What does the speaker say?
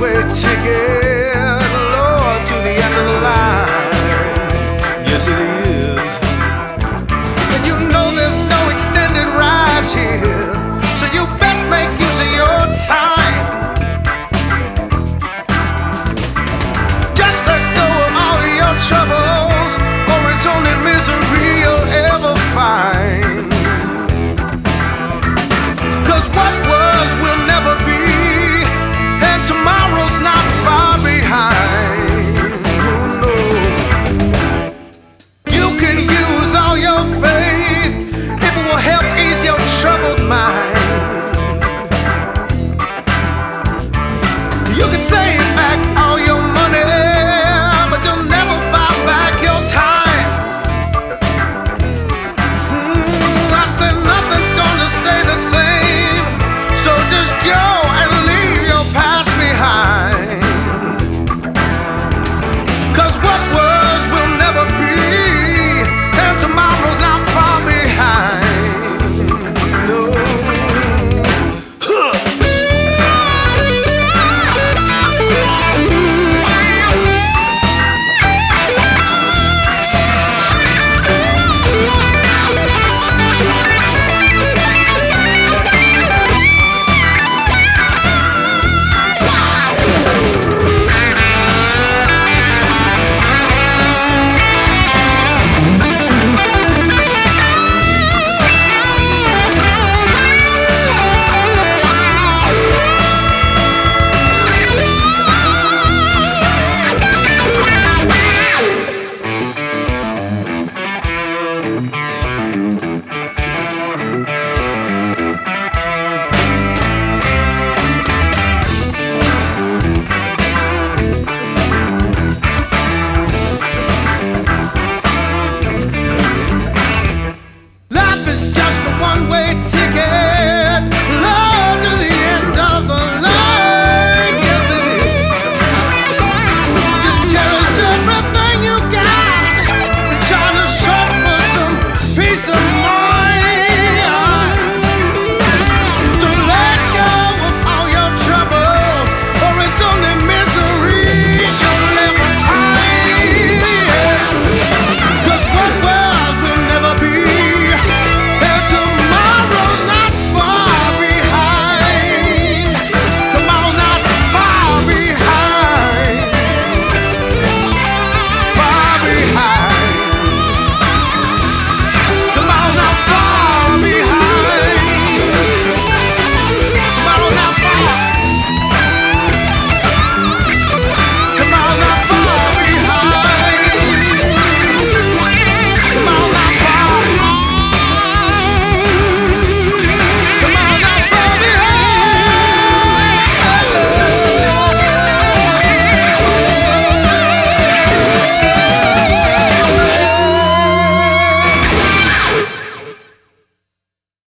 one-way ticket, Lord, to the end of the line. Yes, it is. And you know there's no extended rides here, so you best make use of your time. Just let go of all of your troubles, or it's only misery you'll ever find. 'Cause what was will never be, and tomorrow's not far behind. Oh, no. You can use all your faith if it will help ease your troubled mind. You can say